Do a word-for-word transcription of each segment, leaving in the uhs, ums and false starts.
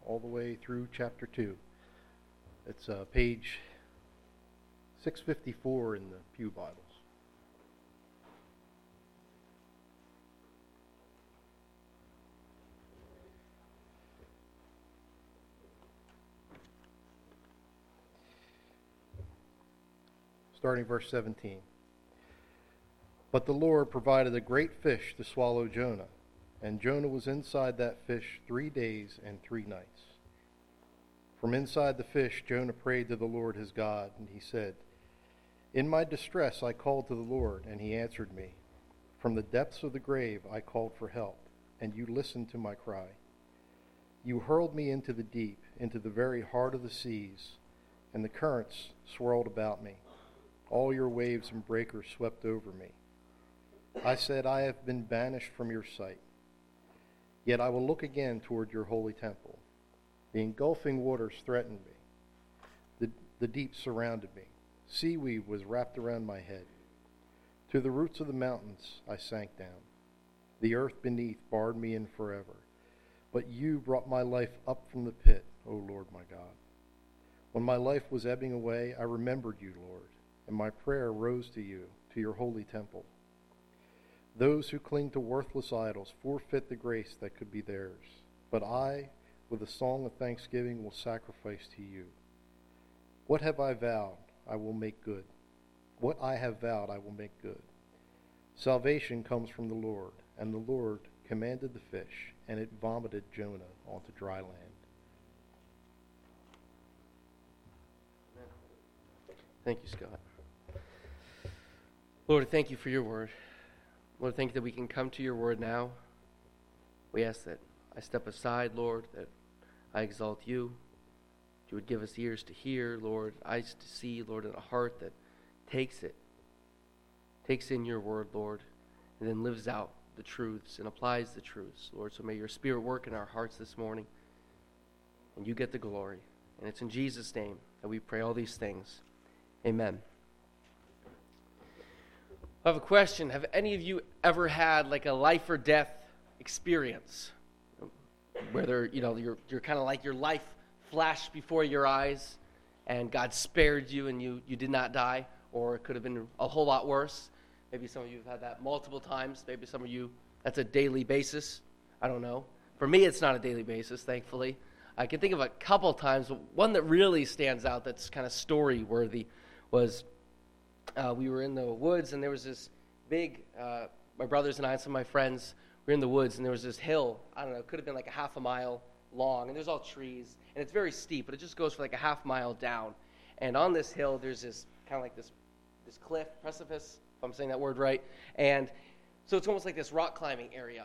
all the way through chapter two. It's uh, page six fifty-four in the Pew Bibles. Starting verse seventeen. But the Lord provided a great fish to swallow Jonah, and Jonah was inside that fish three days and three nights. From inside the fish, Jonah prayed to the Lord his God, and he said, In my distress I called to the Lord, and he answered me. From the depths of the grave I called for help, and you listened to my cry. You hurled me into the deep, into the very heart of the seas, and the currents swirled about me. All your waves and breakers swept over me. I said, I have been banished from your sight. Yet I will look again toward your holy temple. The engulfing waters threatened me. The, the deep surrounded me. Seaweed was wrapped around my head. To the roots of the mountains I sank down. The earth beneath barred me in forever. But you brought my life up from the pit, O Lord my God. When my life was ebbing away, I remembered you, Lord, and my prayer rose to you, to your holy temple. Those who cling to worthless idols forfeit the grace that could be theirs. But I, with a song of thanksgiving, will sacrifice to you. What have I vowed? I will make good. What I have vowed, I will make good. Salvation comes from the Lord, and the Lord commanded the fish, and it vomited Jonah onto dry land. Thank you, Scott. Lord, thank you for your word. Lord, thank you that we can come to your word now. We ask that I step aside, Lord, that I exalt you. You would give us ears to hear, Lord, eyes to see, Lord, and a heart that takes it, takes in your word, Lord, and then lives out the truths and applies the truths, Lord. So may your Spirit work in our hearts this morning, and you get the glory. And it's in Jesus' name that we pray all these things. Amen. I have a question. Have any of you ever had like a life or death experience? Whether, you know, you're you're kind of like your life flashed before your eyes and God spared you and you, you did not die, or it could have been a whole lot worse. Maybe some of you have had that multiple times. Maybe some of you, that's a daily basis. I don't know. For me, it's not a daily basis, thankfully. I can think of a couple times, but one that really stands out that's kind of story-worthy was uh, we were in the woods, and there was this big, uh, my brothers and I and some of my friends were in the woods, and there was this hill, I don't know, it could have been like a half a mile long, and there's all trees, and it's very steep, but it just goes for like a half mile down. And on this hill, there's this kind of like this this cliff, precipice, if I'm saying that word right, and so it's almost like this rock climbing area.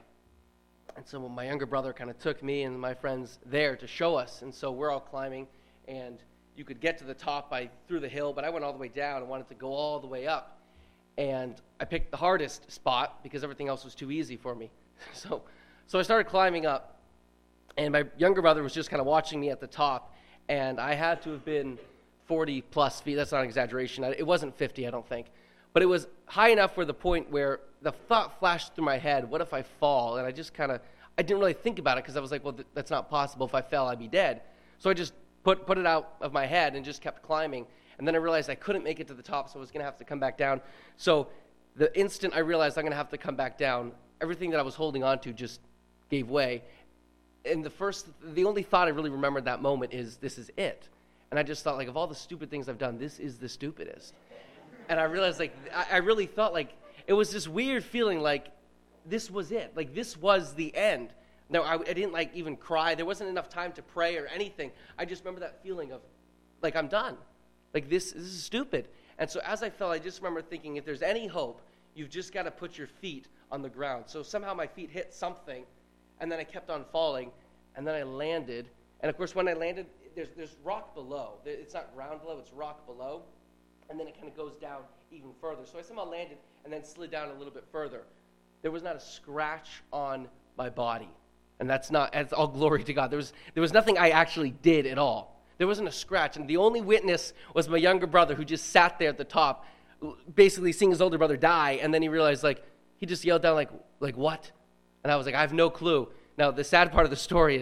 And so my younger brother kind of took me and my friends there to show us, and so we're all climbing, and you could get to the top by through the hill, but I went all the way down and wanted to go all the way up. And I picked the hardest spot because everything else was too easy for me. So so I started climbing up, and my younger brother was just kind of watching me at the top, and I had to have been forty plus feet. That's not an exaggeration. It wasn't fifty, I don't think. But it was high enough for the point where the thought flashed through my head, what if I fall? And I just kind of, I didn't really think about it because I was like, well, th- that's not possible. If I fell, I'd be dead. So I just put put it out of my head and just kept climbing. And then I realized I couldn't make it to the top, so I was going to have to come back down. So the instant I realized I'm going to have to come back down, everything that I was holding on to just gave way. And the first, the only thought I really remembered that moment is, this is it. And I just thought, like, of all the stupid things I've done, this is the stupidest. And I realized, like, I, I really thought, like, it was this weird feeling, like, this was it. Like, this was the end. No, I, I didn't, like, even cry. There wasn't enough time to pray or anything. I just remember that feeling of, like, I'm done. Like, this, this is stupid. And so as I fell, I just remember thinking, if there's any hope, you've just got to put your feet on the ground. So somehow my feet hit something, and then I kept on falling, and then I landed. And, of course, when I landed, there's there's rock below. It's not ground below, it's rock below. And then it kind of goes down even further. So I somehow landed and then slid down a little bit further. There was not a scratch on my body. And that's not, that's all glory to God. There was there was nothing I actually did at all. There wasn't a scratch. And the only witness was my younger brother, who just sat there at the top, basically seeing his older brother die. And then he realized, like, he just yelled down, like, like what? And I was like, I have no clue. Now, the sad part of the story is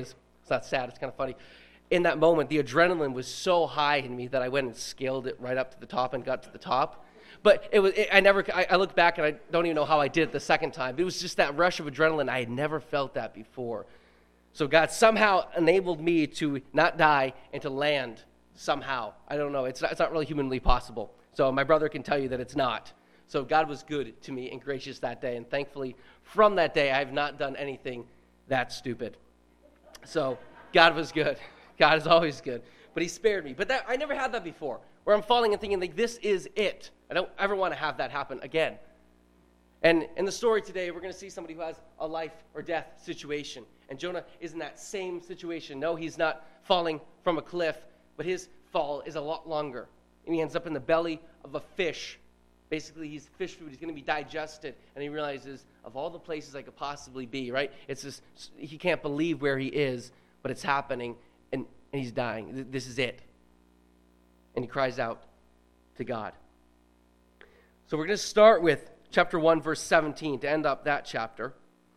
It's not sad, it's kind of funny. In that moment, the adrenaline was so high in me that I went and scaled it right up to the top and got to the top. But it was, it, I never, I, I look back and I don't even know how I did it the second time. It was just that rush of adrenaline. I had never felt that before. So God somehow enabled me to not die and to land somehow. I don't know. It's not, it's not really humanly possible. So my brother can tell you that it's not. So God was good to me and gracious that day. And thankfully, from that day, I have not done anything that stupid. So God was good. God is always good. But he spared me. But that, I never had that before, where I'm falling and thinking, like, this is it. I don't ever want to have that happen again. And in the story today, we're going to see somebody who has a life or death situation. And Jonah is in that same situation. No, he's not falling from a cliff, but his fall is a lot longer. And he ends up in the belly of a fish. Basically, he's fish food. He's going to be digested. And he realizes, of all the places I could possibly be, right? It's just, he can't believe where he is, but it's happening. And, and he's dying. This is it. And he cries out to God. So we're going to start with chapter one, verse seventeen, to end up that chapter.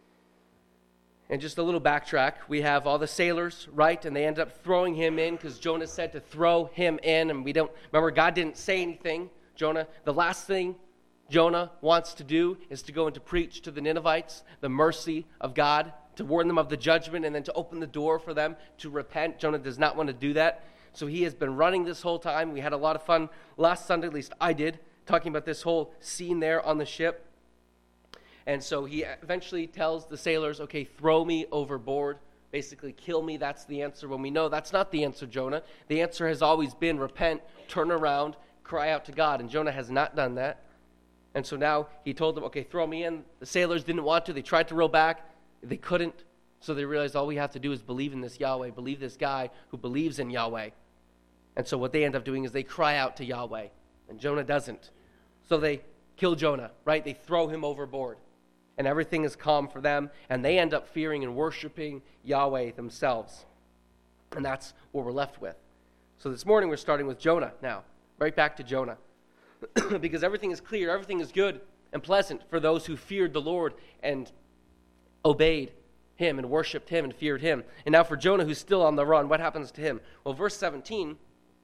And just a little backtrack. We have all the sailors, right? And they end up throwing him in because Jonah said to throw him in. And we don't, remember, God didn't say anything. Jonah, the last thing Jonah wants to do is to go and to preach to the Ninevites the mercy of God, to warn them of the judgment, and then to open the door for them to repent. Jonah does not want to do that. So he has been running this whole time. We had a lot of fun last Sunday, at least I did, talking about this whole scene there on the ship. And so he eventually tells the sailors, okay, throw me overboard. Basically, kill me, that's the answer. When we know that's not the answer, Jonah. The answer has always been repent, turn around, cry out to God. And Jonah has not done that. And so now he told them, okay, throw me in. The sailors didn't want to. They tried to row back. They couldn't. So they realized all we have to do is believe in this Yahweh, believe this guy who believes in Yahweh. And so what they end up doing is they cry out to Yahweh. And Jonah doesn't. So they kill Jonah, right? They throw him overboard. And everything is calm for them. And they end up fearing and worshiping Yahweh themselves. And that's what we're left with. So this morning we're starting with Jonah now. Right back to Jonah. Because everything is clear, everything is good and pleasant for those who feared the Lord and obeyed him and worshipped him and feared him. And now for Jonah, who's still on the run, what happens to him? Well, verse seventeen,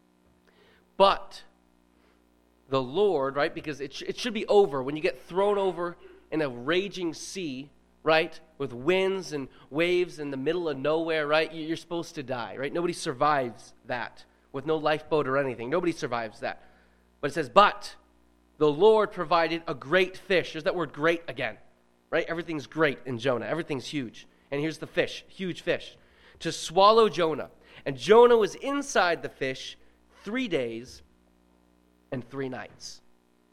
but the Lord, right, because it, sh- it should be over when you get thrown over in a raging sea, right, with winds and waves in the middle of nowhere, right, you're supposed to die, right? Nobody survives that with no lifeboat or anything. Nobody survives that. But it says, but the Lord provided a great fish. There's that word great again, right? Everything's great in Jonah. Everything's huge. And here's the fish, huge fish, to swallow Jonah. And Jonah was inside the fish three days and three nights.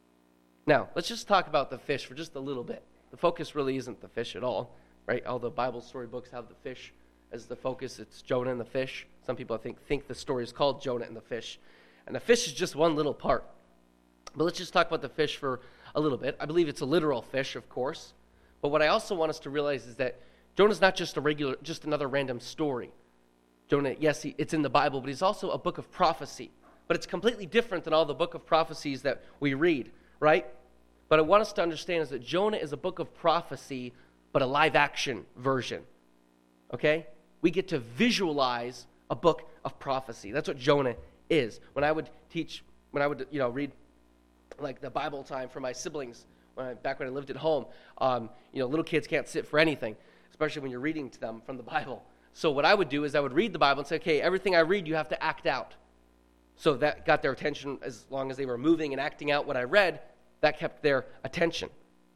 Now, let's just talk about the fish for just a little bit. The focus really isn't the fish at all, right? All the Bible storybooks have the fish as the focus. It's Jonah and the fish. Some people, I think, think the story is called Jonah and the fish. And the fish is just one little part. But let's just talk about the fish for a little bit. I believe it's a literal fish, of course. But what I also want us to realize is that Jonah's not just a regular, just another random story. Jonah, yes, he, it's in the Bible, but he's also a book of prophecy. But it's completely different than all the book of prophecies that we read, right? But I want us to understand is that Jonah is a book of prophecy, but a live-action version, okay? We get to visualize a book of prophecy. That's what Jonah is. When I would teach, when I would, you know, read like the Bible time for my siblings, when I, back when I lived at home, um, you know, little kids can't sit for anything, especially when you're reading to them from the Bible. So what I would do is I would read the Bible and say, okay, everything I read, you have to act out. So that got their attention as long as they were moving and acting out what I read, that kept their attention.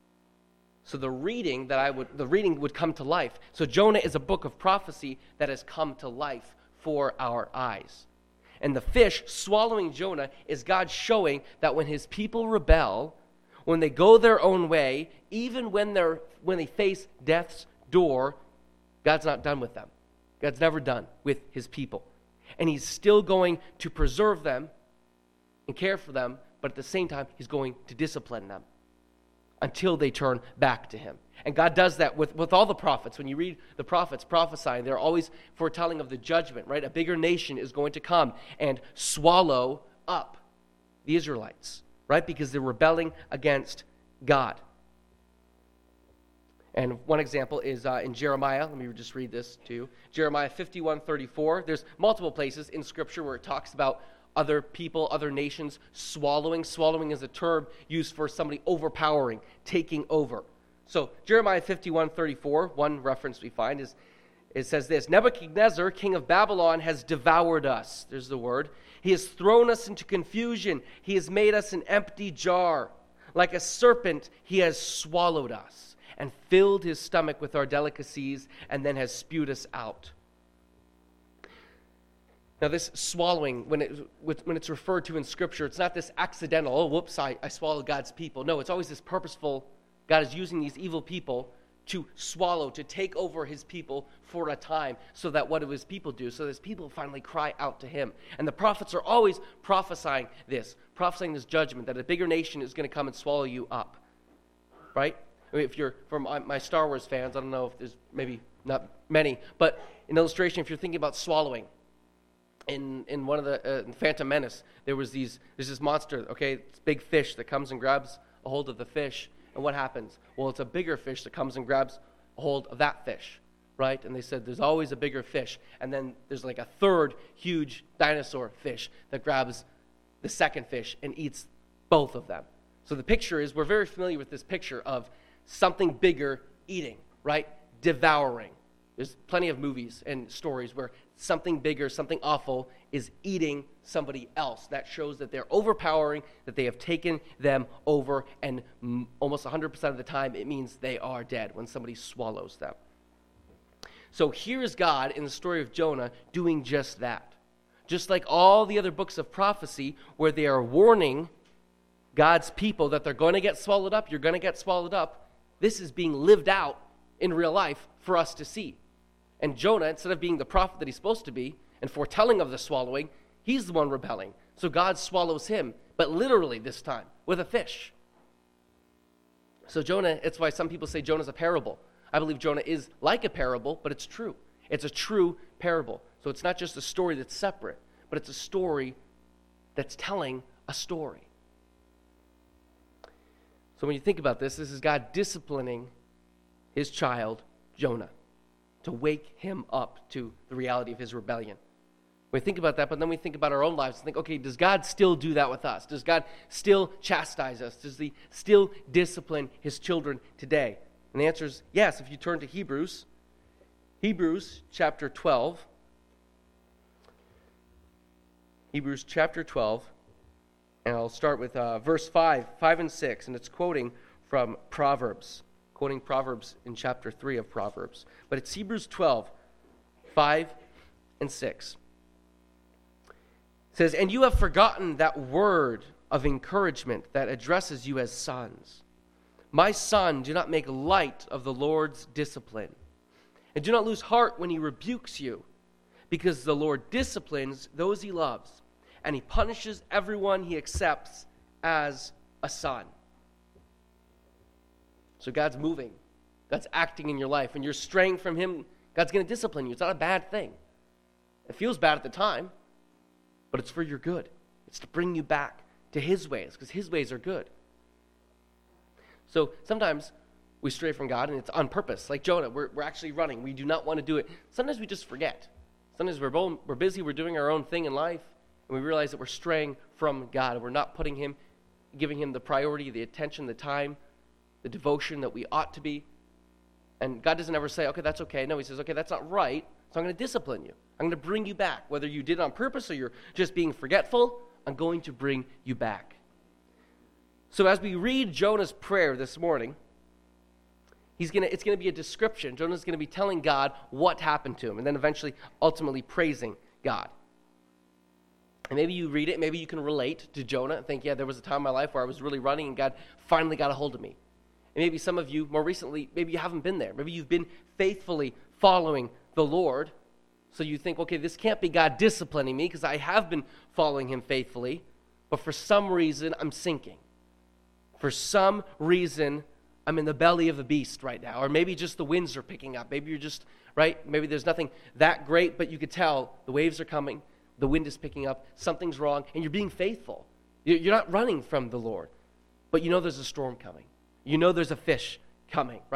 So the reading that I would, the reading would come to life. So Jonah is a book of prophecy that has come to life for our eyes. And the fish swallowing Jonah is God showing that when his people rebel, when they go their own way, even when they're when they face death's door, God's not done with them. God's never done with his people. And he's still going to preserve them and care for them, but at the same time, he's going to discipline them until they turn back to him. And God does that with, with all the prophets. When you read the prophets prophesying, they're always foretelling of the judgment, right? A bigger nation is going to come and swallow up the Israelites, right? Because they're rebelling against God. And one example is uh, in Jeremiah. Let me just read this to you. Jeremiah fifty-one thirty-four. There's multiple places in Scripture where it talks about other people, other nations swallowing. Swallowing is a term used for somebody overpowering, taking over. So Jeremiah fifty-one thirty-four, one reference we find is, it says this: Nebuchadnezzar, king of Babylon, has devoured us. There's the word. He has thrown us into confusion. He has made us an empty jar. Like a serpent, he has swallowed us and filled his stomach with our delicacies, and then has spewed us out. Now, this swallowing, when, it, when it's referred to in Scripture, it's not this accidental, oh, whoops, I, I swallowed God's people. No, it's always this purposeful. God is using these evil people to swallow, to take over his people for a time, so that what do his people do? So his people finally cry out to him. And the prophets are always prophesying this, prophesying this judgment, that a bigger nation is going to come and swallow you up. Right? I mean, if you're, for my, my Star Wars fans, I don't know if there's maybe not many, but an illustration, if you're thinking about swallowing, in in one of the, uh, Phantom Menace, there was these, there's this monster, okay, it's a big fish that comes and grabs a hold of the fish. And what happens? Well, it's a bigger fish that comes and grabs a hold of that fish, right? And they said there's always a bigger fish. And then there's like a third huge dinosaur fish that grabs the second fish and eats both of them. So the picture is, we're very familiar with this picture of something bigger eating, right? Devouring. There's plenty of movies and stories where something bigger, something awful is eating somebody else. That shows that they're overpowering, that they have taken them over, and m- almost one hundred percent of the time it means they are dead when somebody swallows them. So here is God in the story of Jonah doing just that. Just like all the other books of prophecy where they are warning God's people that they're going to get swallowed up, you're going to get swallowed up, this is being lived out in real life for us to see. And Jonah, instead of being the prophet that he's supposed to be and foretelling of the swallowing, he's the one rebelling. So God swallows him, but literally this time, with a fish. So Jonah, it's why some people say Jonah's a parable. I believe Jonah is like a parable, but it's true. It's a true parable. So it's not just a story that's separate, but it's a story that's telling a story. So when you think about this, this is God disciplining his child, Jonah, to wake him up to the reality of his rebellion. We think about that, but then we think about our own lives and think, okay, does God still do that with us? Does God still chastise us? Does he still discipline his children today? And the answer is yes. If you turn to Hebrews, Hebrews chapter twelve, Hebrews chapter twelve, and I'll start with uh, verse five, five and six, and it's quoting from Proverbs. Quoting Proverbs in chapter three of Proverbs. But it's Hebrews twelve, five and six. It says, "And you have forgotten that word of encouragement that addresses you as sons. My son, do not make light of the Lord's discipline. And do not lose heart when he rebukes you, because the Lord disciplines those he loves, and he punishes everyone he accepts as a son." So God's moving. God's acting in your life. When you're straying from him, God's going to discipline you. It's not a bad thing. It feels bad at the time, but it's for your good. It's to bring you back to his ways, because his ways are good. So sometimes we stray from God, and it's on purpose. Like Jonah, we're, we're actually running. We do not want to do it. Sometimes we just forget. Sometimes we're, both, we're busy. We're doing our own thing in life, and we realize that we're straying from God. We're not putting him, giving him the priority, the attention, the time, the devotion that we ought to be. And God doesn't ever say, okay, that's okay. No, he says, okay, that's not right, so I'm going to discipline you. I'm going to bring you back. Whether you did it on purpose or you're just being forgetful, I'm going to bring you back. So as we read Jonah's prayer this morning, he's gonna, it's going to be a description. Jonah's going to be telling God what happened to him, and then eventually, ultimately praising God. And maybe you read it, maybe you can relate to Jonah and think, yeah, there was a time in my life where I was really running and God finally got a hold of me. And maybe some of you, more recently, maybe you haven't been there. Maybe you've been faithfully following the Lord. So you think, okay, this can't be God disciplining me because I have been following him faithfully. But for some reason, I'm sinking. For some reason, I'm in the belly of the beast right now. Or maybe just the winds are picking up. Maybe you're just, right? Maybe there's nothing that great, but you could tell the waves are coming. The wind is picking up. Something's wrong. And you're being faithful. You're not running from the Lord. But you know there's a storm coming. You know there's a fish coming, right?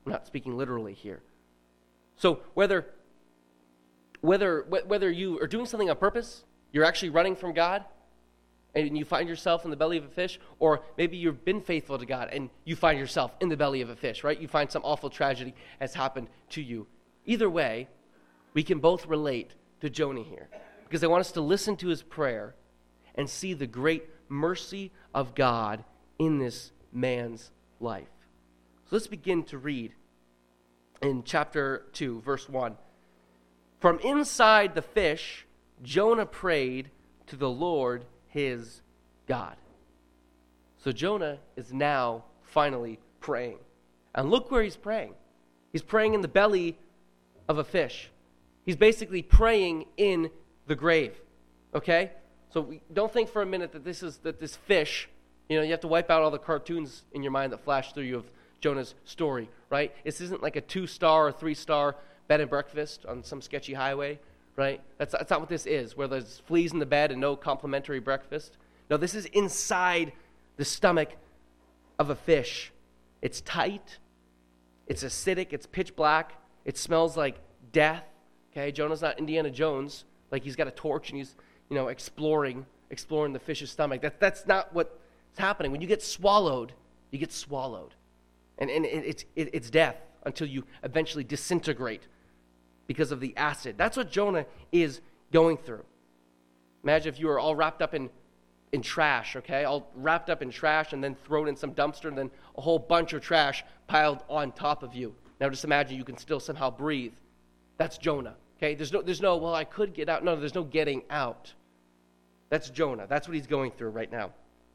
I'm not speaking literally here. So whether, whether, whether you are doing something on purpose, you're actually running from God, and you find yourself in the belly of a fish, or maybe you've been faithful to God and you find yourself in the belly of a fish, right? You find some awful tragedy has happened to you. Either way, we can both relate to Jonah here, because I want us to listen to his prayer and see the great mercy of God in this man's life. So let's begin to read in chapter two, verse one. From inside the fish, Jonah prayed to the Lord his God. So Jonah is now finally praying. And look where he's praying. He's praying in the belly of a fish. He's basically praying in the grave. Okay? So we, don't think for a minute that this is that this fish, you know, you have to wipe out all the cartoons in your mind that flash through you of Jonah's story, right? This isn't like a two-star or three-star bed and breakfast on some sketchy highway, right? That's, that's not what this is, where there's fleas in the bed and no complimentary breakfast. No, this is inside the stomach of a fish. It's tight. It's acidic. It's pitch black. It smells like death. Okay, Jonah's not Indiana Jones, like he's got a torch and he's, you know, exploring, exploring the fish's stomach. That, that's not what's happening. When you get swallowed, you get swallowed. And, and it, it's, it, it's death until you eventually disintegrate because of the acid. That's what Jonah is going through. Imagine if you were all wrapped up in, in trash, okay? All wrapped up in trash and then thrown in some dumpster and then a whole bunch of trash piled on top of you. Now just imagine you can still somehow breathe. That's Jonah, okay? There's no, there's no, well, I could get out. No, there's no getting out. That's Jonah. That's what he's going through right now.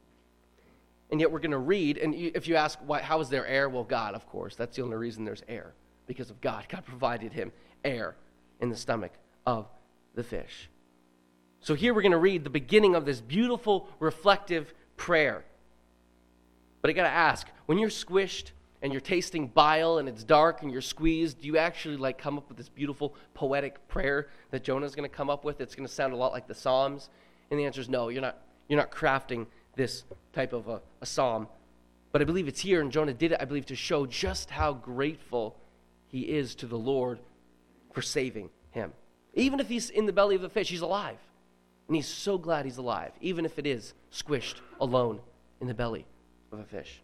And yet we're going to read, and if you ask, why, how is there air? Well, God, of course. That's the only reason there's air, because of God. God provided him air in the stomach of the fish. So here we're going to read the beginning of this beautiful, reflective prayer. But I got to ask, when you're squished and you're tasting bile and it's dark and you're squeezed, do you actually like come up with this beautiful, poetic prayer that Jonah's going to come up with? It's going to sound a lot like the Psalms. And the answer is no, you're not, you're not crafting this type of a, a psalm. But I believe it's here, and Jonah did it, I believe, to show just how grateful he is to the Lord for saving him. Even if he's in the belly of a fish, he's alive. And he's so glad he's alive, even if it is squished alone in the belly of a fish.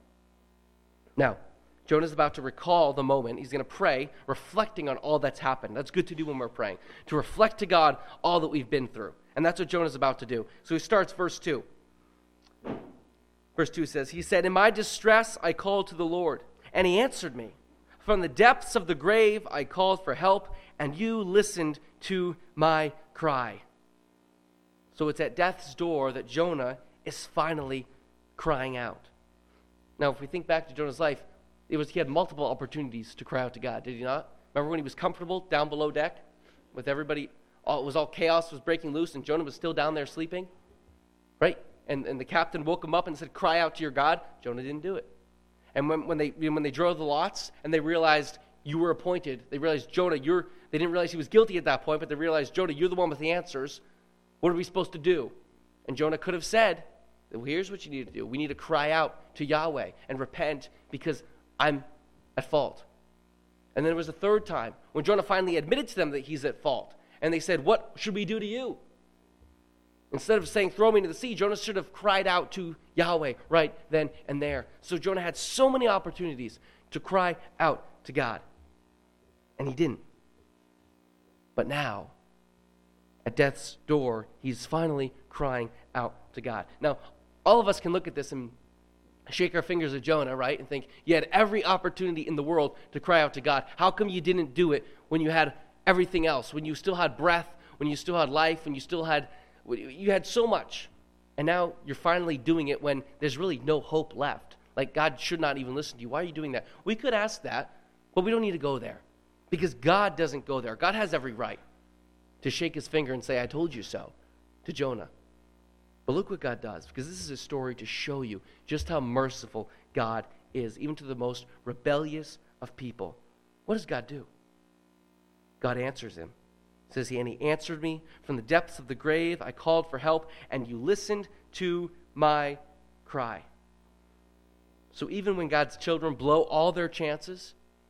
Now, Jonah's about to recall the moment. He's going to pray, reflecting on all that's happened. That's good to do when we're praying, to reflect to God all that we've been through. And that's what Jonah's about to do. So he starts verse two. Verse two says, he said, in my distress I called to the Lord, and he answered me. From the depths of the grave I called for help, and you listened to my cry. So it's at death's door that Jonah is finally crying out. Now, if we think back to Jonah's life, it was he had multiple opportunities to cry out to God, did he not? Remember when he was comfortable down below deck with everybody? All, it was all chaos was breaking loose, and Jonah was still down there sleeping, right? And, and the captain woke him up and said, cry out to your God. Jonah didn't do it. And when, when they when they drove the lots and they realized you were appointed, they realized, Jonah, you're, they didn't realize he was guilty at that point, but they realized, Jonah, you're the one with the answers. What are we supposed to do? And Jonah could have said, well, here's what you need to do. We need to cry out to Yahweh and repent because I'm at fault. And then there was a third time when Jonah finally admitted to them that he's at fault. And they said, what should we do to you? Instead of saying, throw me into the sea, Jonah should have cried out to Yahweh right then and there. So Jonah had so many opportunities to cry out to God. And he didn't. But now, at death's door, he's finally crying out to God. Now, all of us can look at this and shake our fingers at Jonah, right? And think, you had every opportunity in the world to cry out to God. How come you didn't do it when you had everything else? When you still had breath, when you still had life, when you still had... You had so much, and now you're finally doing it when there's really no hope left. Like, God should not even listen to you. Why are you doing that? We could ask that, but we don't need to go there because God doesn't go there. God has every right to shake his finger and say, I told you so, to Jonah. But look what God does, because this is a story to show you just how merciful God is, even to the most rebellious of people. What does God do? God answers him. Says he, and he answered me from the depths of the grave. I called for help, and you listened to my cry. So even when God's children blow all their chances,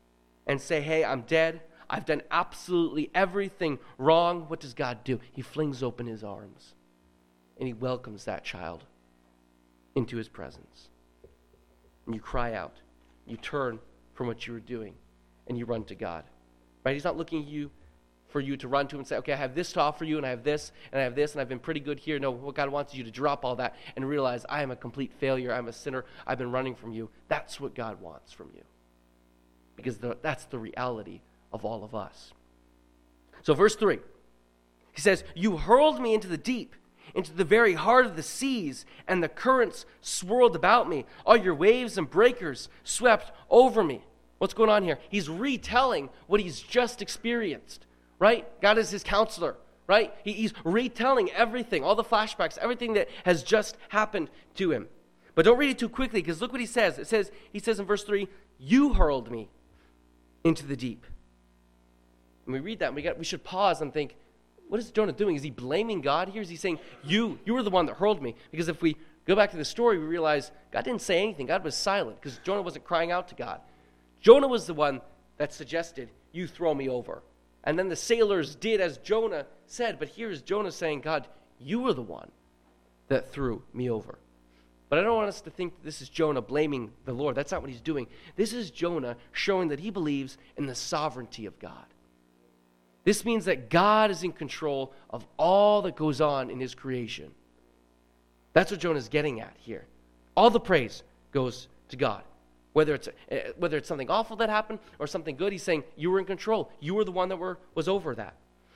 and say, hey, I'm dead. I've done absolutely everything wrong. What does God do? He flings open his arms, and he welcomes that child into his presence. And you cry out. You turn from what you were doing, and you run to God. Right? He's not looking at you for you to run to and say, okay, I have this to offer you, and I have this, and I have this, and I've been pretty good here. No, what God wants you to drop all that and realize I am a complete failure. I'm a sinner. I've been running from you. That's what God wants from you. Because the, that's the reality of all of us. So verse three, he says, you hurled me into the deep, into the very heart of the seas, and the currents swirled about me. All your waves and breakers swept over me. What's going on here? He's retelling what he's just experienced, right? God is his counselor, right? He, he's retelling everything, all the flashbacks, everything that has just happened to him. But don't read it too quickly, because look what he says. It says, he says in verse three, you hurled me into the deep. And we read that, and we got we should pause and think, what is Jonah doing? Is he blaming God here? Is he saying, you, you were the one that hurled me? Because if we go back to the story, we realize God didn't say anything. God was silent, because Jonah wasn't crying out to God. Jonah was the one that suggested, you throw me over. And then the sailors did as Jonah said, but here is Jonah saying, God, you were the one that threw me over. But I don't want us to think that this is Jonah blaming the Lord. That's not what he's doing. This is Jonah showing that he believes in the sovereignty of God. This means that God is in control of all that goes on in his creation. That's what Jonah's getting at here. All the praise goes to God. Whether it's uh, whether it's something awful that happened or something good, he's saying, you were in control. You were the one that were, was over that.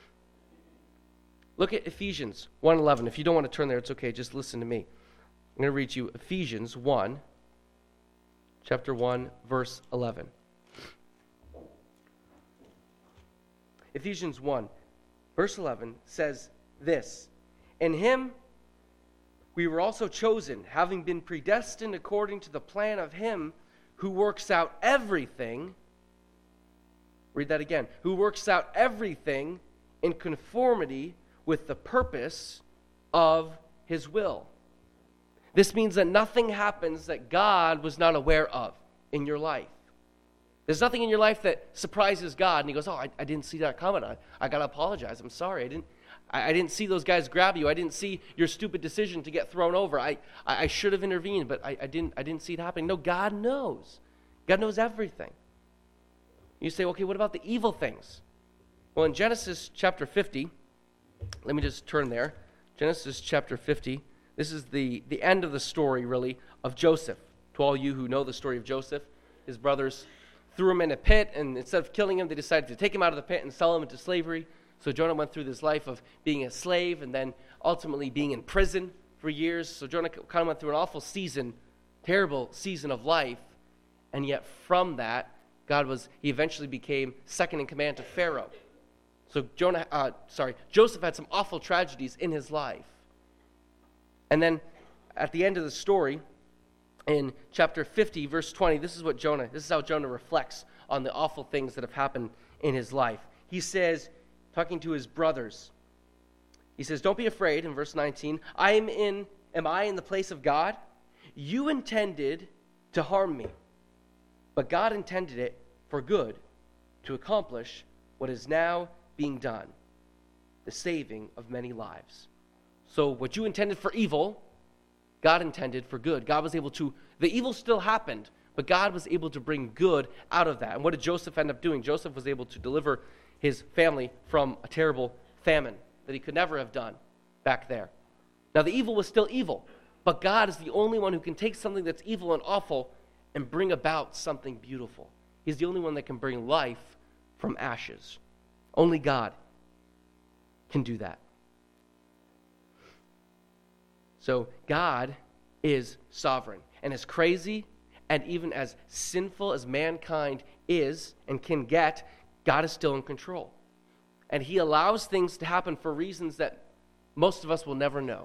Look at Ephesians one eleven. If you don't want to turn there, it's okay. Just listen to me. I'm going to read you Ephesians one, chapter one, verse eleven. Ephesians one, verse eleven says this, in him we were also chosen, having been predestined according to the plan of him who works out everything, read that again, who works out everything in conformity with the purpose of his will. This means that nothing happens that God was not aware of in your life. There's nothing in your life that surprises God, and he goes, oh, I, I didn't see that coming. I, I got to apologize. I'm sorry. I didn't I, I didn't see those guys grab you. I didn't see your stupid decision to get thrown over. I, I, I should have intervened, but I, I didn't I didn't see it happening. No, God knows. God knows everything. You say, okay, what about the evil things? Well, in Genesis chapter fifty, let me just turn there. Genesis chapter fifty, this is the, the end of the story, really, of Joseph. To all you who know the story of Joseph, his brothers threw him in a pit, and instead of killing him, they decided to take him out of the pit and sell him into slavery. So Jonah went through this life of being a slave and then ultimately being in prison for years. So Jonah kind of went through an awful season, terrible season of life, and yet from that, God was, he eventually became second in command to Pharaoh. So Jonah, uh, sorry, Joseph had some awful tragedies in his life. And then at the end of the story, in chapter fifty, verse twenty, this is what Jonah, this is how Jonah reflects on the awful things that have happened in his life. He says, talking to his brothers, he says, don't be afraid, in verse nineteen, I am in, am I in the place of God? You intended to harm me, but God intended it for good, to accomplish what is now being done, the saving of many lives. So what you intended for evil, God intended for good. God was able to, the evil still happened, but God was able to bring good out of that. And what did Joseph end up doing? Joseph was able to deliver his family from a terrible famine that he could never have done back there. Now the evil was still evil, but God is the only one who can take something that's evil and awful and bring about something beautiful. He's the only one that can bring life from ashes. Only God can do that. So God is sovereign. And as crazy and even as sinful as mankind is and can get, God is still in control. And he allows things to happen for reasons that most of us will never know.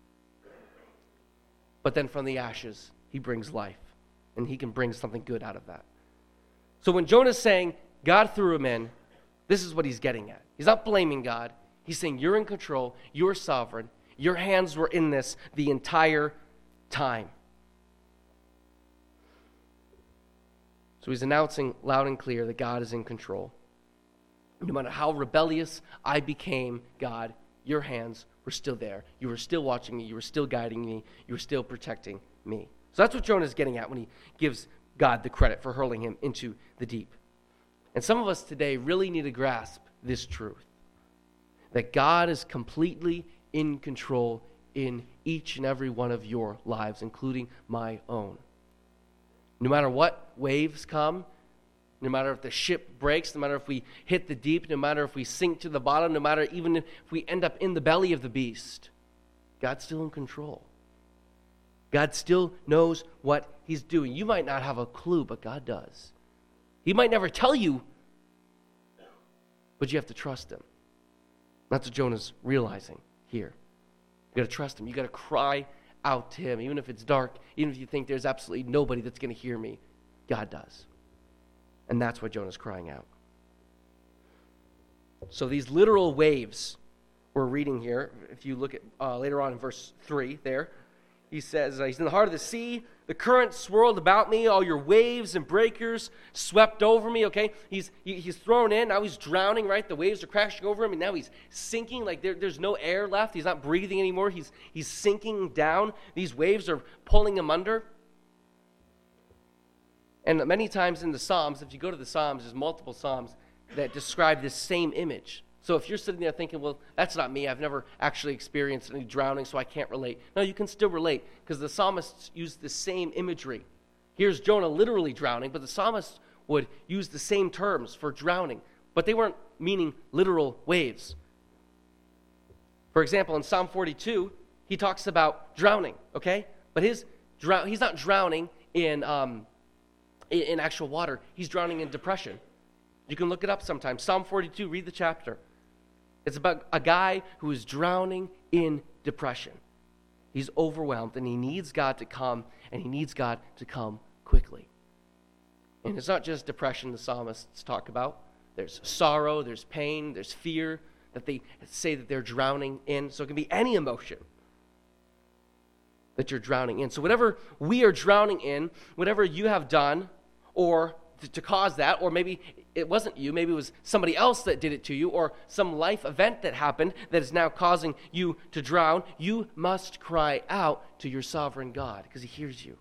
But then from the ashes, he brings life. And he can bring something good out of that. So when Jonah's saying, God threw him in, this is what he's getting at. He's not blaming God. He's saying, you're in control. You're sovereign. Your hands were in this the entire time. So he's announcing loud and clear that God is in control. No matter how rebellious I became, God, your hands were still there. You were still watching me. You were still guiding me. You were still protecting me. So that's what Jonah is getting at when he gives God the credit for hurling him into the deep. And some of us today really need to grasp this truth, that God is completely in control in each and every one of your lives, including my own. No matter what waves come, no matter if the ship breaks, no matter if we hit the deep, no matter if we sink to the bottom, no matter even if we end up in the belly of the beast, God's still in control. God still knows what he's doing. You might not have a clue, but God does. He might never tell you, but you have to trust him. That's what Jonah's realizing here. You got to trust him. You got to cry out to him, even if it's dark, even if you think there's absolutely nobody that's going to hear me. God does. And that's what Jonah's crying out. So these literal waves we're reading here, if you look at uh, later on in verse three there, he says, uh, he's in the heart of the sea, the current swirled about me, all your waves and breakers swept over me, okay? He's he, he's thrown in, now he's drowning, right? The waves are crashing over him, and now he's sinking, like there, there's no air left. He's not breathing anymore. He's, he's sinking down. These waves are pulling him under. And many times in the Psalms, if you go to the Psalms, there's multiple Psalms that describe this same image. So if you're sitting there thinking, well, that's not me, I've never actually experienced any drowning, so I can't relate. No, you can still relate, because the psalmists use the same imagery. Here's Jonah literally drowning, but the psalmist would use the same terms for drowning, but they weren't meaning literal waves. For example, in Psalm forty-two, he talks about drowning, okay? But his drown he's not drowning in... Um, in actual water. He's drowning in depression. You can look it up sometime. Psalm forty-two, read the chapter. It's about a guy who is drowning in depression. He's overwhelmed, and he needs God to come, and he needs God to come quickly. And it's not just depression the psalmists talk about. There's sorrow, there's pain, there's fear that they say that they're drowning in. So it can be any emotion that you're drowning in. So whatever we are drowning in, whatever you have done, or to, to cause that, or maybe it wasn't you, maybe it was somebody else that did it to you, or some life event that happened that is now causing you to drown, you must cry out to your sovereign God, because he hears you.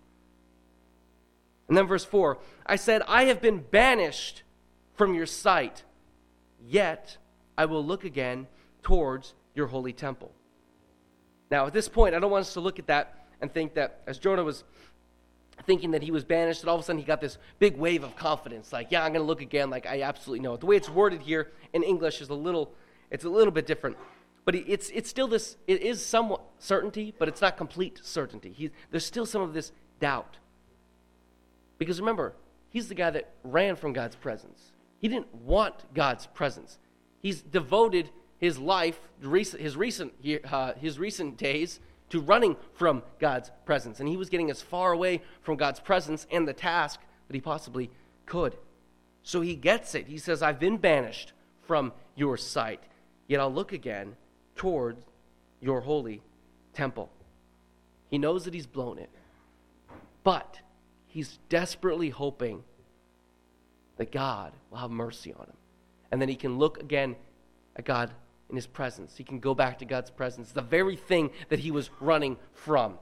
And then verse four, I said, I have been banished from your sight, yet I will look again towards your holy temple. Now, at this point, I don't want us to look at that and think that as Jonah was thinking that he was banished, that all of a sudden he got this big wave of confidence, like, yeah, I'm going to look again, like I absolutely know it. The way it's worded here in English is a little, it's a little bit different. But it's it's still this, it is somewhat certainty, but it's not complete certainty. He, there's still some of this doubt. Because remember, he's the guy that ran from God's presence. He didn't want God's presence. He's devoted his life, his recent, uh, his recent days, to running from God's presence. And he was getting as far away from God's presence and the task that he possibly could. So he gets it. He says, I've been banished from your sight, yet I'll look again toward your holy temple. He knows that he's blown it, but he's desperately hoping that God will have mercy on him. And then he can look again at God in his presence. He can go back to God's presence, the very thing that he was running from.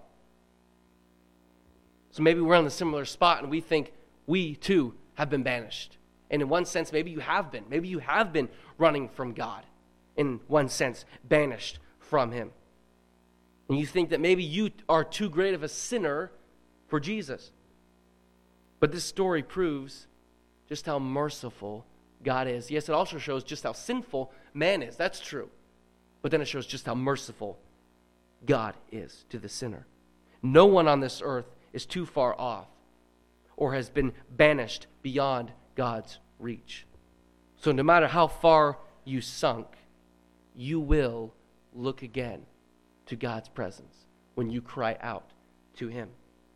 So maybe we're on a similar spot and we think we too have been banished. And in one sense, maybe you have been. Maybe you have been running from God. In one sense, banished from him. And you think that maybe you are too great of a sinner for Jesus. But this story proves just how merciful God is. Yes, it also shows just how sinful man is. That's true. But then it shows just how merciful God is to the sinner. No one on this earth is too far off or has been banished beyond God's reach. So no matter how far you sunk, you will look again to God's presence when you cry out to him.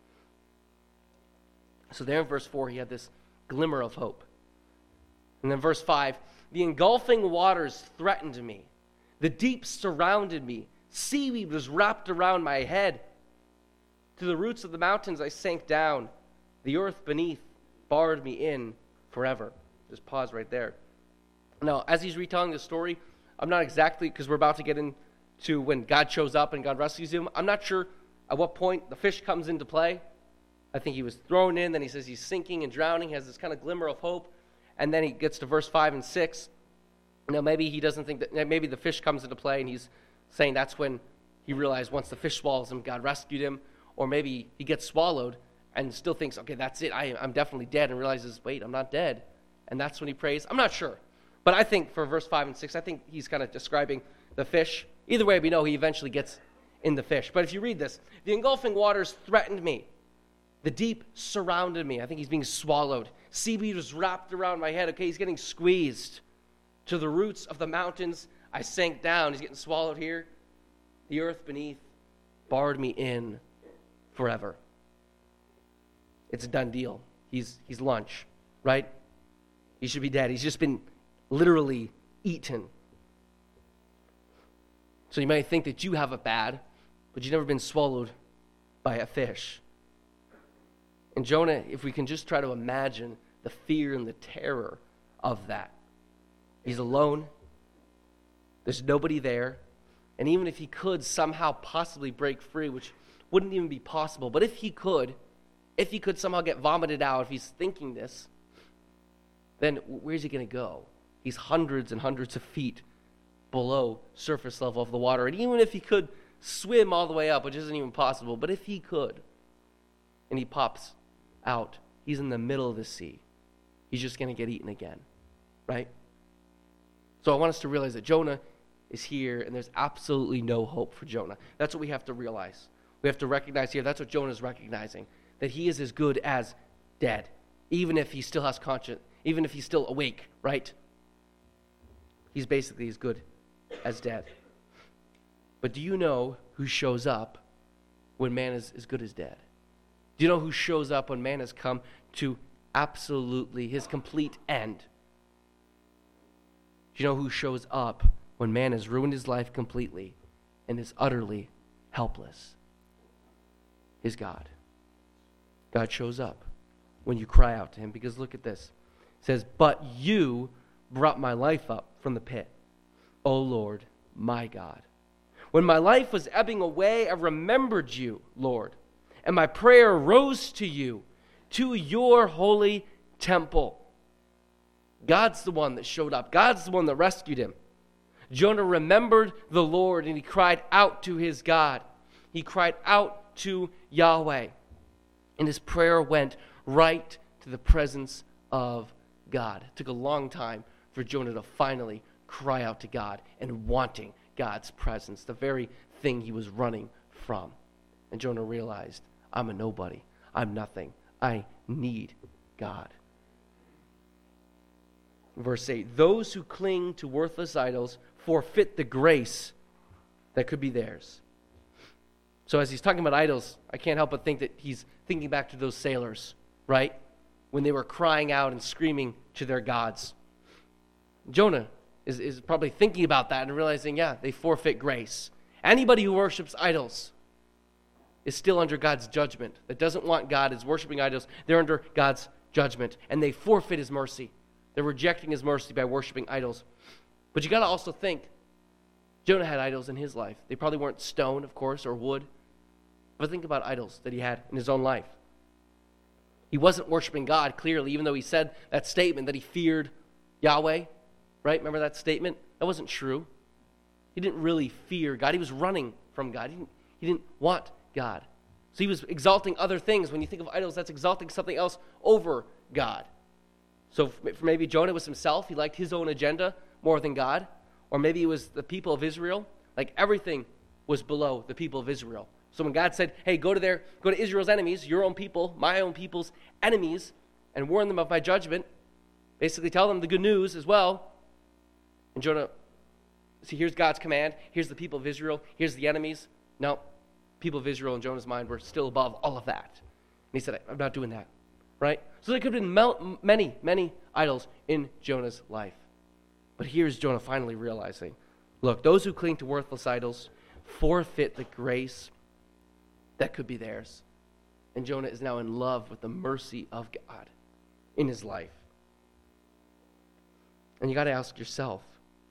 So there in verse four, he had this glimmer of hope. And then verse five, the engulfing waters threatened me. The deep surrounded me. Seaweed was wrapped around my head. To the roots of the mountains I sank down. The earth beneath barred me in forever. Just pause right there. Now, as he's retelling the story, I'm not exactly, because we're about to get into when God shows up and God rescues him, I'm not sure at what point the fish comes into play. I think he was thrown in, then he says he's sinking and drowning, has this kind of glimmer of hope, and then he gets to verse five and six. Now, maybe he doesn't think that, maybe the fish comes into play, and he's saying that's when he realized once the fish swallows him, God rescued him, or maybe he gets swallowed and still thinks, okay, that's it, I, I'm definitely dead, and realizes, wait, I'm not dead, and that's when he prays. I'm not sure, but I think for verse five and six, I think he's kind of describing the fish. Either way, we know he eventually gets in the fish. But if you read this, the engulfing waters threatened me. The deep surrounded me. I think he's being swallowed. Seaweed was wrapped around my head. Okay, he's getting squeezed. To the roots of the mountains, I sank down. He's getting swallowed here. The earth beneath barred me in forever. It's a done deal. He's, he's lunch, right? He should be dead. He's just been literally eaten. So you might think that you have it bad, but you've never been swallowed by a fish. And Jonah, if we can just try to imagine the fear and the terror of that. He's alone. There's nobody there. And even if he could somehow possibly break free, which wouldn't even be possible, but if he could, if he could somehow get vomited out, if he's thinking this, then where's he going to go? He's hundreds and hundreds of feet below surface level of the water. And even if he could swim all the way up, which isn't even possible, but if he could, and he pops out, he's in the middle of the sea. He's just going to get eaten again, right? So I want us to realize that Jonah is here, and there's absolutely no hope for Jonah. That's what we have to realize. We have to recognize here, that's what Jonah's recognizing, that he is as good as dead, even if he still has conscience, even if he's still awake, right? He's basically as good as dead. But do you know who shows up when man is as good as dead? Do you know who shows up when man has come to absolutely his complete end? Do you know who shows up when man has ruined his life completely and is utterly helpless? His God. God shows up when you cry out to him, because look at this. It says, "But you brought my life up from the pit, O Lord, my God. When my life was ebbing away, I remembered you, Lord, and my prayer rose to you, to your holy temple." God's the one that showed up. God's the one that rescued him. Jonah remembered the Lord, and he cried out to his God. He cried out to Yahweh, and his prayer went right to the presence of God. It took a long time for Jonah to finally cry out to God and wanting God's presence, the very thing he was running from. And Jonah realized, I'm a nobody. I'm nothing. I need God. Verse eight, those who cling to worthless idols forfeit the grace that could be theirs. So as he's talking about idols, I can't help but think that he's thinking back to those sailors, right? When they were crying out and screaming to their gods. Jonah is, is probably thinking about that and realizing, yeah, they forfeit grace. Anybody who worships idols is still under God's judgment. That doesn't want God, is worshiping idols. They're under God's judgment, and they forfeit his mercy. They're rejecting his mercy by worshiping idols. But you got to also think, Jonah had idols in his life. They probably weren't stone, of course, or wood. But think about idols that he had in his own life. He wasn't worshiping God, clearly, even though he said that statement that he feared Yahweh. Right? Remember that statement? That wasn't true. He didn't really fear God. He was running from God. He didn't, he didn't want God. So he was exalting other things. When you think of idols, that's exalting something else over God. So for maybe Jonah was himself. He liked his own agenda more than God. Or maybe it was the people of Israel. Like everything was below the people of Israel. So when God said, hey, go to their, go to Israel's enemies, your own people, my own people's enemies, and warn them of my judgment, basically tell them the good news as well. And Jonah, see, here's God's command. Here's the people of Israel. Here's the enemies. No, people of Israel in Jonah's mind were still above all of that. And he said, I'm not doing that. Right? So there could have been mel- many, many idols in Jonah's life. But here's Jonah finally realizing, look, those who cling to worthless idols forfeit the grace that could be theirs. And Jonah is now in love with the mercy of God. in his life. And you got to ask yourself,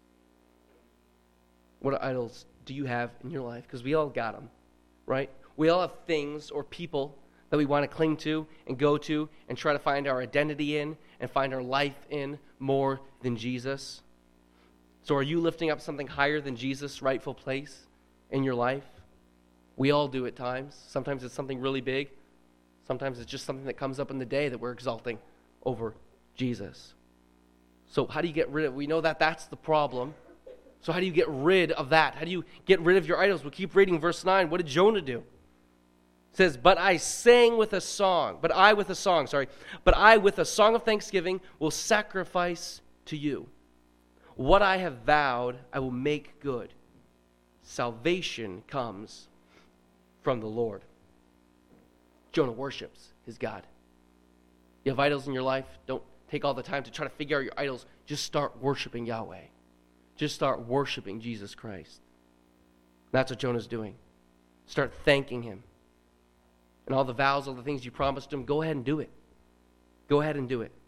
what idols do you have in your life? Because we all got them, right? We all have things or people that we want to cling to and go to and try to find our identity in and find our life in more than Jesus. So are you lifting up something higher than Jesus' rightful place in your life? We all do at times. Sometimes it's something really big. Sometimes it's just something that comes up in the day that we're exalting over Jesus. So how do you get rid of it? We know that that's the problem. So how do you get rid of that? How do you get rid of your idols? We'll keep reading verse nine. What did Jonah do? It says, but I sang with a song. But I with a song, sorry. But I with a song of thanksgiving will sacrifice to you. What I have vowed, I will make good. Salvation comes from the Lord. Jonah worships his God. You have idols in your life? Don't take all the time to try to figure out your idols. Just start worshiping Yahweh. Just start worshiping Jesus Christ. That's what Jonah's doing. Start thanking him. And all the vows, all the things you promised him, go ahead and do it. Go ahead and do it.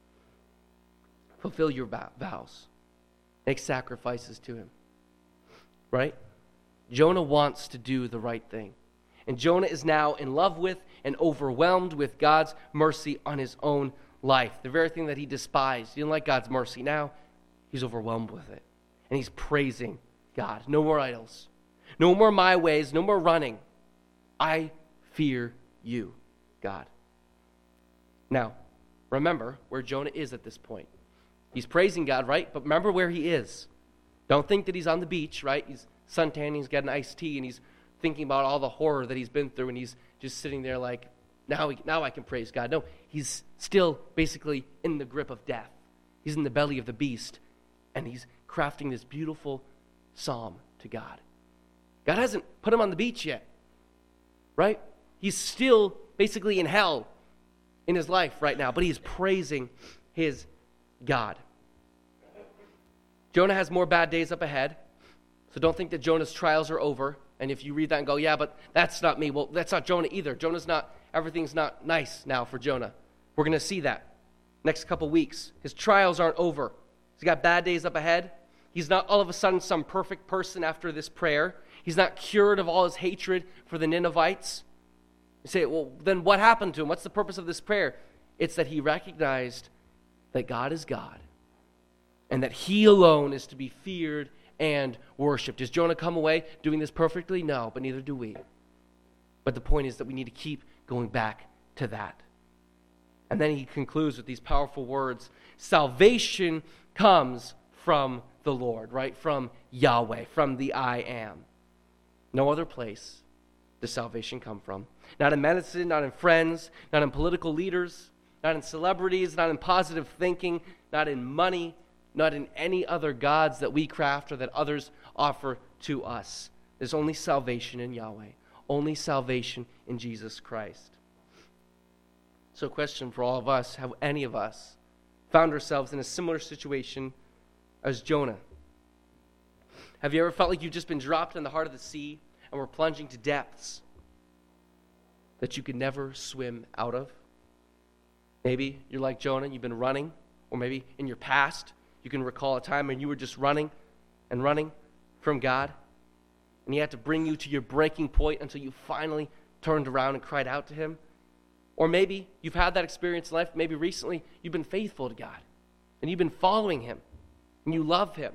Fulfill your vows. Make sacrifices to him. Right? Jonah wants to do the right thing. And Jonah is now in love with and overwhelmed with God's mercy on his own life. The very thing that he despised. He didn't like God's mercy. Now he's overwhelmed with it. And he's praising God. No more idols. No more my ways. No more running. I fear you, God. Now, remember where Jonah is at this point. He's praising God, right? But remember where he is. Don't think that he's on the beach, right? He's suntanning, he's got an iced tea, and he's thinking about all the horror that he's been through, and he's just sitting there like, now, he, now I can praise God. No, he's still basically in the grip of death. He's in the belly of the beast, and he's crafting this beautiful psalm to God. God hasn't put him on the beach yet, right? He's still basically in hell in his life right now, but he's praising his God. Jonah has more bad days up ahead, so don't think that Jonah's trials are over. And if you read that and go, yeah, but that's not me. Well, that's not Jonah either. Jonah's not, everything's not nice now for Jonah. We're going to see that next couple weeks. His trials aren't over. He's got bad days up ahead. He's not all of a sudden some perfect person after this prayer. He's not cured of all his hatred for the Ninevites. You say, well, then what happened to him? What's the purpose of this prayer? It's that he recognized that God is God and that he alone is to be feared and worshipped. Does Jonah come away doing this perfectly? No, but neither do we. But the point is that we need to keep going back to that. And then he concludes with these powerful words. Salvation comes from the Lord, right? From Yahweh, from the I Am. No other place does salvation come from. Not in medicine, not in friends, not in political leaders, not in celebrities, not in positive thinking, not in money, not in any other gods that we craft or that others offer to us. There's only salvation in Yahweh. Only salvation in Jesus Christ. So a question for all of us, have any of us found ourselves in a similar situation as Jonah? Have you ever felt like you've just been dropped in the heart of the sea and were plunging to depths that you could never swim out of? Maybe you're like Jonah, you've been running, or maybe in your past, you can recall a time when you were just running and running from God, and he had to bring you to your breaking point until you finally turned around and cried out to him. Or maybe you've had that experience in life, maybe recently you've been faithful to God, and you've been following him, and you love him.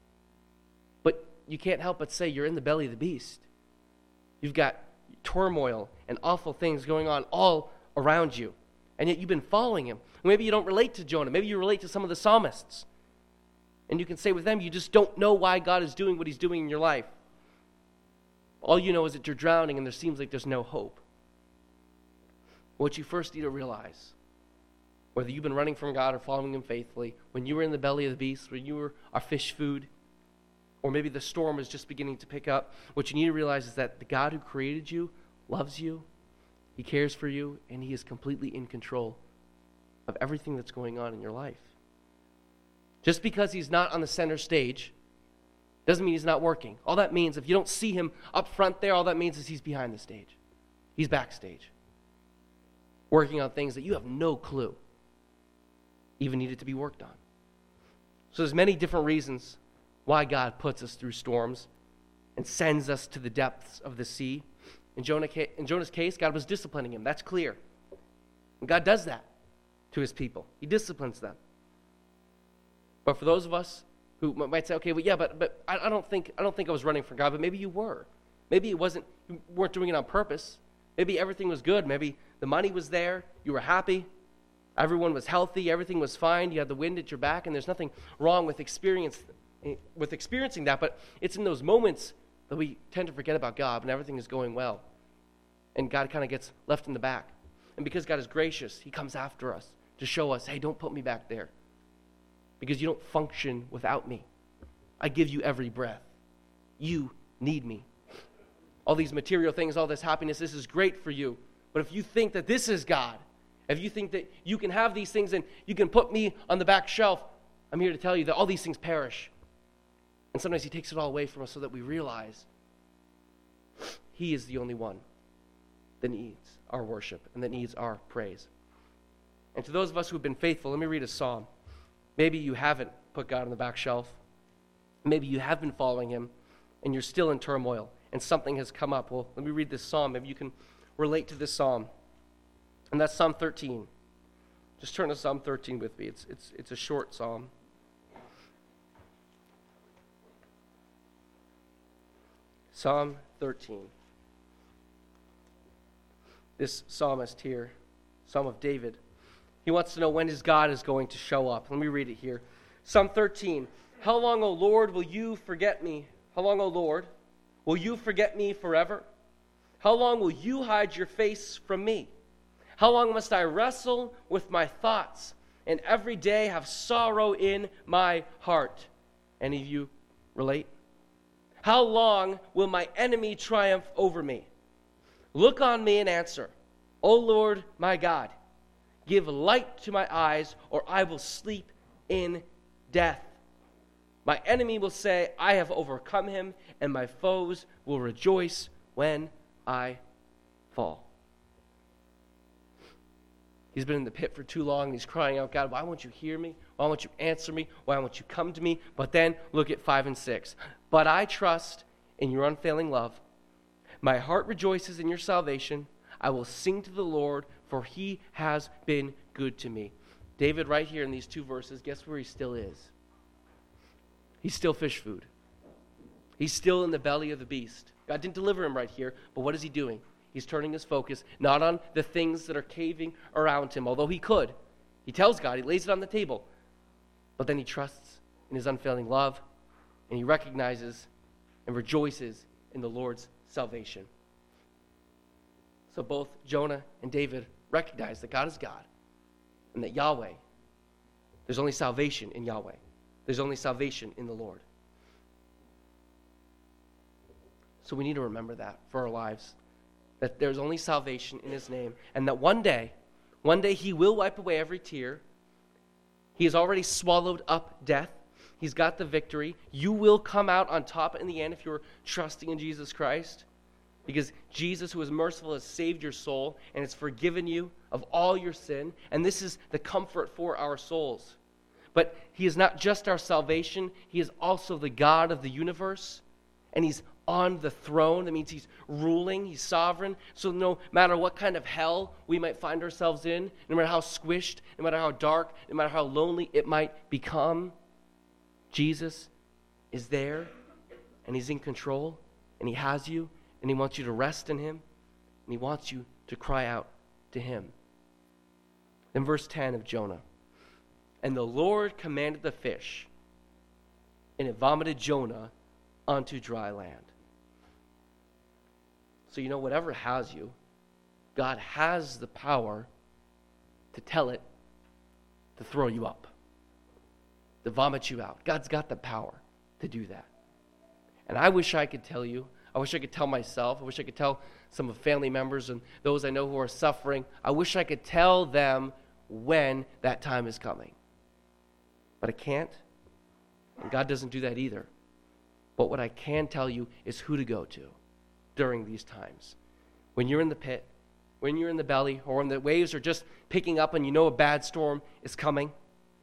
But you can't help but say you're in the belly of the beast. You've got turmoil and awful things going on all around you, and yet you've been following him. Maybe you don't relate to Jonah. Maybe you relate to some of the psalmists. And you can say with them, you just don't know why God is doing what he's doing in your life. All you know is that you're drowning and there seems like there's no hope. What you first need to realize, whether you've been running from God or following him faithfully, when you were in the belly of the beast, when you were our fish food, or maybe the storm is just beginning to pick up, what you need to realize is that the God who created you loves you, he cares for you, and he is completely in control of everything that's going on in your life. Just because he's not on the center stage doesn't mean he's not working. All that means, if you don't see him up front there, all that means is he's behind the stage. He's backstage, working on things that you have no clue even needed to be worked on. So there's many different reasons why God puts us through storms and sends us to the depths of the sea. In, Jonah, in Jonah's case, God was disciplining him. That's clear. And God does that to his people. He disciplines them. But for those of us who might say, okay, well, yeah, but but I, I don't think I don't think I was running for God, but maybe you were. Maybe it wasn't, you weren't doing it on purpose. Maybe everything was good. Maybe the money was there. You were happy. Everyone was healthy. Everything was fine. You had the wind at your back, and there's nothing wrong with experience, with experiencing that. But it's in those moments that we tend to forget about God when everything is going well. And God kind of gets left in the back. And because God is gracious, he comes after us to show us, hey, don't put me back there. Because you don't function without me. I give you every breath. You need me. All these material things, all this happiness, this is great for you. But if you think that this is God, if you think that you can have these things and you can put me on the back shelf, I'm here to tell you that all these things perish. And sometimes he takes it all away from us so that we realize he is the only one that needs our worship and that needs our praise. And to those of us who have been faithful, let me read a psalm. Maybe you haven't put God on the back shelf. Maybe you have been following him and you're still in turmoil and something has come up. Well, let me read this psalm. Maybe you can relate to this psalm. And that's Psalm thirteen. Just turn to Psalm thirteen with me. It's, it's, it's a short psalm. Psalm thirteen. This psalmist here, Psalm of David, he wants to know when his God is going to show up. Let me read it here. Psalm thirteen. How long, O Lord, will you forget me? How long, O Lord, will you forget me forever? How long will you hide your face from me? How long must I wrestle with my thoughts and every day have sorrow in my heart? Any of you relate? How long will my enemy triumph over me? Look on me and answer. O Lord, my God, give light to my eyes, or I will sleep in death. My enemy will say, I have overcome him, and my foes will rejoice when I fall. He's been in the pit for too long, and he's crying out, God, why won't you hear me? Why won't you answer me? Why won't you come to me? But then look at five and six. But I trust in your unfailing love. My heart rejoices in your salvation. I will sing to the Lord, for he has been good to me. David, right here in these two verses, guess where he still is? He's still fish food. He's still in the belly of the beast. God didn't deliver him right here, but what is he doing? He's turning his focus not on the things that are caving around him, although he could. He tells God, he lays it on the table. But then he trusts in his unfailing love, and he recognizes and rejoices in the Lord's salvation. So both Jonah and David recognize that God is God and that Yahweh, there's only salvation in Yahweh. There's only salvation in the Lord. So we need to remember that for our lives, that there's only salvation in his name, and that one day, one day he will wipe away every tear. He has already swallowed up death. He's got the victory. You will come out on top in the end if you're trusting in Jesus Christ. Because Jesus, who is merciful, has saved your soul and has forgiven you of all your sin. And this is the comfort for our souls. But he is not just our salvation. He is also the God of the universe. And he's on the throne. That means he's ruling. He's sovereign. So no matter what kind of hell we might find ourselves in, no matter how squished, no matter how dark, no matter how lonely it might become, Jesus is there, and he's in control, and he has you, and he wants you to rest in him, and he wants you to cry out to him. In verse ten of Jonah, and the Lord commanded the fish, and it vomited Jonah onto dry land. So you know, whatever has you, God has the power to tell it to throw you up, to vomit you out. God's got the power to do that. And I wish I could tell you, I wish I could tell myself, I wish I could tell some of family members and those I know who are suffering, I wish I could tell them when that time is coming. But I can't, and God doesn't do that either. But what I can tell you is who to go to during these times. When you're in the pit, when you're in the belly, or when the waves are just picking up and you know a bad storm is coming,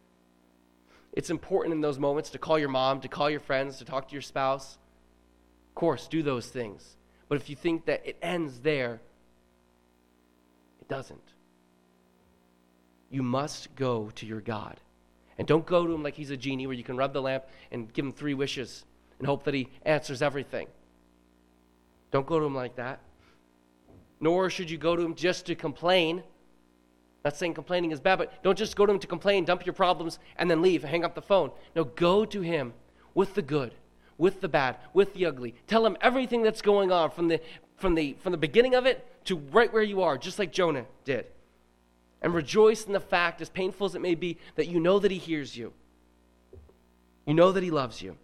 it's important in those moments to call your mom, to call your friends, to talk to your spouse. Of course, do those things. But if you think that it ends there, it doesn't. You must go to your God. And don't go to him like he's a genie where you can rub the lamp and give him three wishes and hope that he answers everything. Don't go to him like that. Nor should you go to him just to complain. Not saying complaining is bad, but don't just go to him to complain, dump your problems, and then leave and hang up the phone. No, go to him with the good, with the bad, with the ugly. Tell him everything that's going on from the from the from the beginning of it to right where you are, just like Jonah did. And rejoice in the fact, as painful as it may be, that you know that he hears you. You know that he loves you.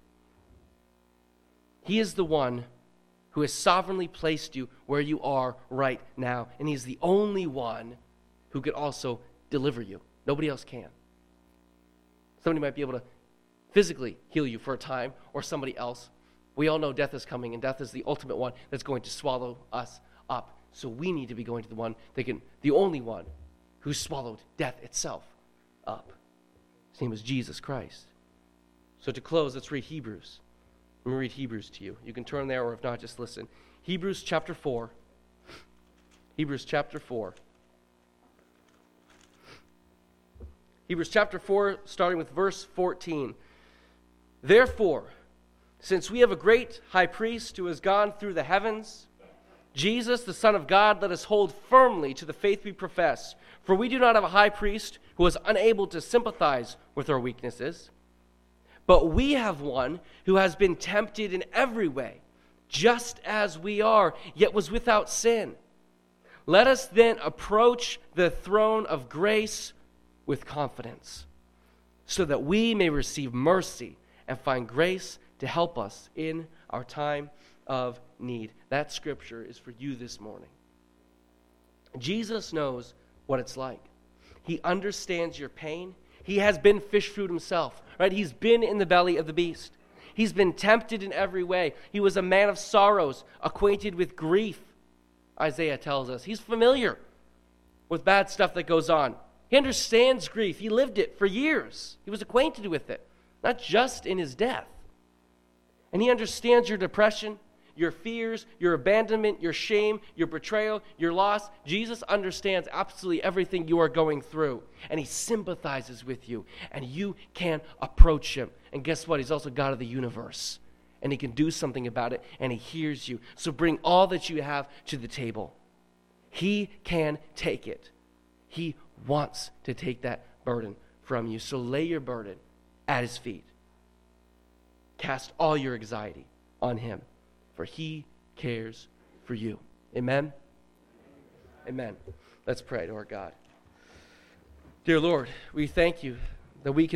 He is the one who has sovereignly placed you where you are right now. And he's the only one who could also deliver you. Nobody else can. Somebody might be able to physically heal you for a time, or somebody else. We all know death is coming, and death is the ultimate one that's going to swallow us up. So we need to be going to the one that can, the only one who swallowed death itself up. His name is Jesus Christ. So to close, let's read Hebrews. Let me read Hebrews to you. You can turn there, or if not, just listen. Hebrews chapter four. Hebrews chapter four. Hebrews chapter four, starting with verse fourteen. Therefore, since we have a great high priest who has gone through the heavens, Jesus, the Son of God, let us hold firmly to the faith we profess. For we do not have a high priest who is unable to sympathize with our weaknesses, but we have one who has been tempted in every way, just as we are, yet was without sin. Let us then approach the throne of grace with confidence, so that we may receive mercy and find grace to help us in our time of need. That scripture is for you this morning. Jesus knows what it's like. He understands your pain. He has been fish food himself, right? He's been in the belly of the beast. He's been tempted in every way. He was a man of sorrows, acquainted with grief, Isaiah tells us. He's familiar with bad stuff that goes on. He understands grief. He lived it for years. He was acquainted with it, not just in his death. And he understands your depression, your fears, your abandonment, your shame, your betrayal, your loss. Jesus understands absolutely everything you are going through, and he sympathizes with you, and you can approach him. And guess what? He's also God of the universe, and he can do something about it, and he hears you. So bring all that you have to the table. He can take it. He wants to take that burden from you. So lay your burden at his feet. Cast all your anxiety on him, for he cares for you. Amen? Amen. Let's pray to our God. Dear Lord, we thank you that we can